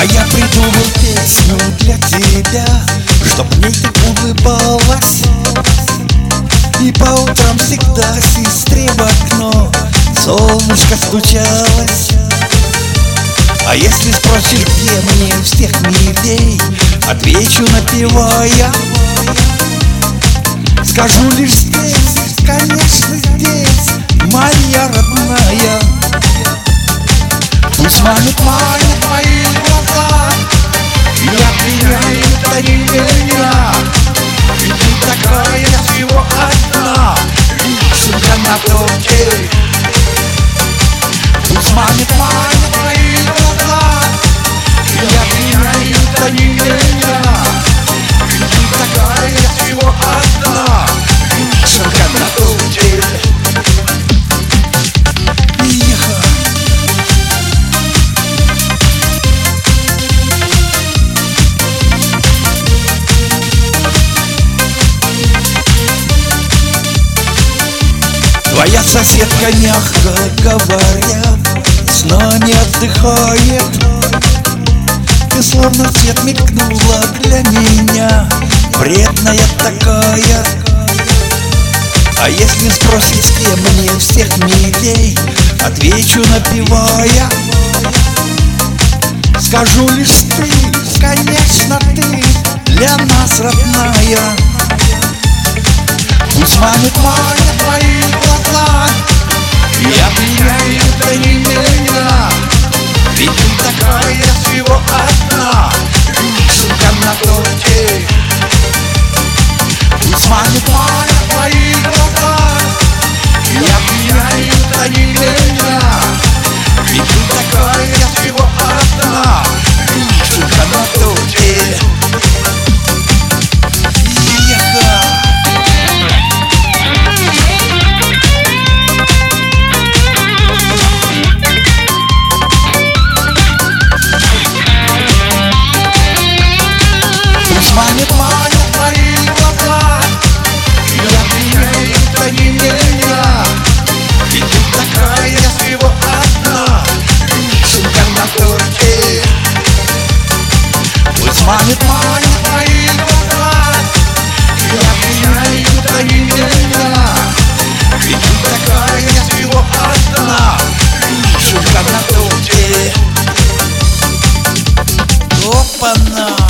я придумал песню для тебя, чтоб мне ты улыбалась. И по утрам всегда сестре в окно солнышко стучалось. А если спросишь, где мне всех милей, отвечу, напевая. Скажу лишь здесь, конечно здесь, моя родная. Пусть манит мои глаза, я приняю, они меня. Ведь ты такая всего одна, вишенка на торте. Пусть манит мои глаза, я приняю, они меня. Ведь ты такая всего одна, вишенка на торте. Твоя соседка, мягко говоря, сна не отдыхает. Ты словно свет мелькнула для меня, вредная такая. А если спросить, с кем мне всех милей, отвечу, напевая. Скажу лишь ты, конечно ты, для нас родная. Пусть манит твои глаза, я приняю, они меня. Ведь ты такая всего одна, вишенка на торте. Пусть манит твои глаза, я приняю, они меня. Ведь ты такая всего одна, вишенка на торте. Манит твои глаза, я приняю, они меня. Ведь ты такая всего одна, вишенка на торте. Пусть манит твои глаза, я приняю, они меня. Ведь ты такая всего одна, вишенка на торте. Опа-на!